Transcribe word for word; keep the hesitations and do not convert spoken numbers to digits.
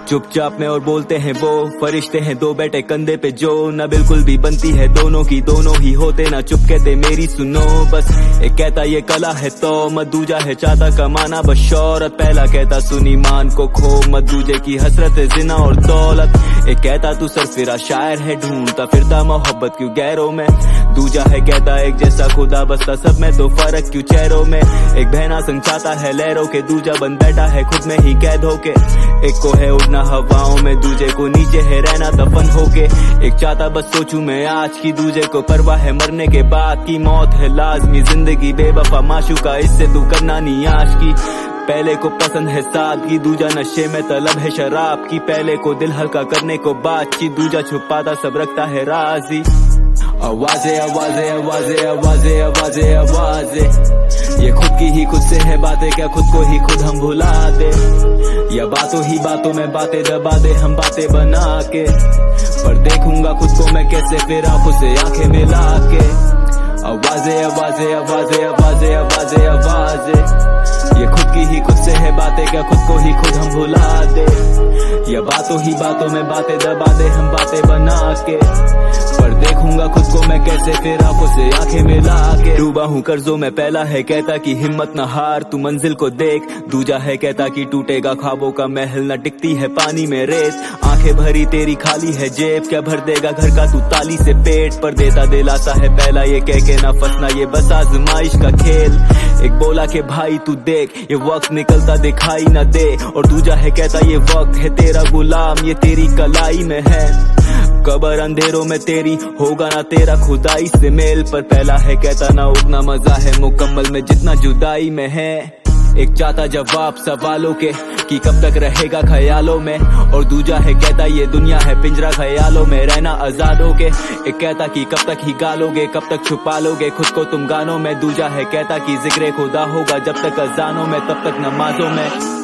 चुपचाप में और बोलते हैं वो फरिश्ते हैं दो बैठे कंधे पे जो न बिल्कुल भी बनती है दोनों की, दोनों ही होते ना चुप कहते मेरी सुनो बस। एक कहता ये कला है तो मत, दूजा है चाहता कमाना बस शौहरत, पहला कहता सुन ईमान को खो मत, दूजे की हसरत है जिना और दौलत। एक कहता तू सरफिरा शायर है ढूंढता फिरता मोहब्बत क्यों गैरों में, दूजा है कहता एक जैसा खुदा बसता सब में तो फर्क क्यों चेहरों में। एक बहना संग चाहता है लहरों के, दूजा बन बैठा है खुद में ही कैद होके। एक को है उड़ना हवाओं में, दूजे को नीचे है रहना दफन होके। एक चाहता बस सोचूं मैं आज की, दूजे को परवाह है मरने के बाद की। मौत है लाजमी जिंदगी बेवफा माशूका, इससे तू करना नहीं आश की। पहले को पसंद है सादगी, दूजा नशे में तलब है शराब की। पहले को दिल हल्का करने को बातचीत, दूजा छुपाता सब रखता है राजी। आवाज़ें आवाज़ें आवाज़ें आवाज़ें आवाज़ें आवाज़ें, ये खुद की ही खुद से है बातें, क्या खुद को ही खुद हम भुला दे, या बातों ही बातों में बातें दबा दे हम बातें बना के। पर देखूंगा खुद को मैं कैसे फिर आंखों से आंखें मिला के। आवाज़ें आवाज़ें आवाज़ें आवाज़ें आवाज़ें आवाज़ें, ये खुद की ही खुद से है बातें, क्या खुद को ही खुद हम भुला दे, या बातों ही बातों में बातें दबा दे हम बातें बना के। पर देखूंगा खुद को मैं कैसे फिर आंखों से आंखें मिला के। डूबा हूँ कर्जों में पहला है कहता कि हिम्मत न हार तू मंजिल को देख, दूजा है कहता कि टूटेगा ख्वाबों का महल न टिकती है पानी में रेत। आंखें भरी तेरी खाली है जेब, क्या भर देगा घर का तू ताली से पेट। पर देता दिलासा है पहला ये कह के ना फंसना, ये बस आजमाइश का खेल। एक बोला के भाई तू देख ये वक्त निकलता दिखाई न दे, और दूजा है कहता ये वक्त है तेरा गुलाम, ये तेरी कलाई में है। कबर अंधेरों में तेरी होगा ना तेरा खुदाई से मेल। पर पहला है कहता ना उतना मजा है मुकम्मल में जितना जुदाई में है। एक चाहता जवाब सवालों के कि कब तक रहेगा ख्यालों में, और दूजा है कहता ये दुनिया है पिंजरा ख्यालों में रहना आजाद हो के। एक कहता कि कब तक ही गालोगे कब तक छुपा लोगे खुद को तुम गानों में, दूजा है कहता कि जिक्र खुदा होगा जब तक अजानों में तब तक नमाजों में।